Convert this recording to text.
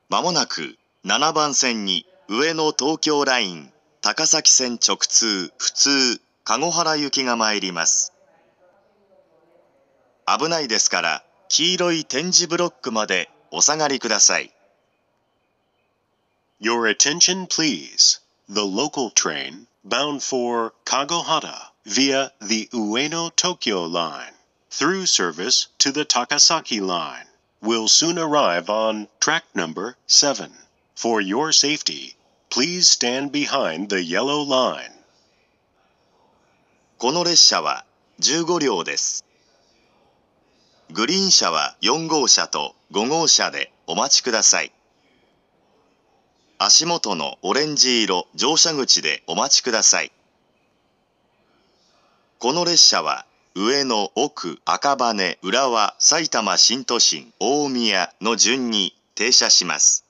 まもなく7番線に上野東京ライン、高崎線直通、普通、籠原行きが参ります。危ないですから、黄色い点字ブロックまでお下がりください。 Your attention please. The local train bound for Kagohara via the Ueno Tokyo line through service to the Takasaki line will soon arrive on track number 7. For your safety, please stand behind the yellow line. この列車は15両です。グリーン車は4号車と5号車でお待ちください。足元のオレンジ色乗車口でお待ちください。この列車は上野、奥、赤羽、浦和、埼玉新都心、大宮の順に停車します。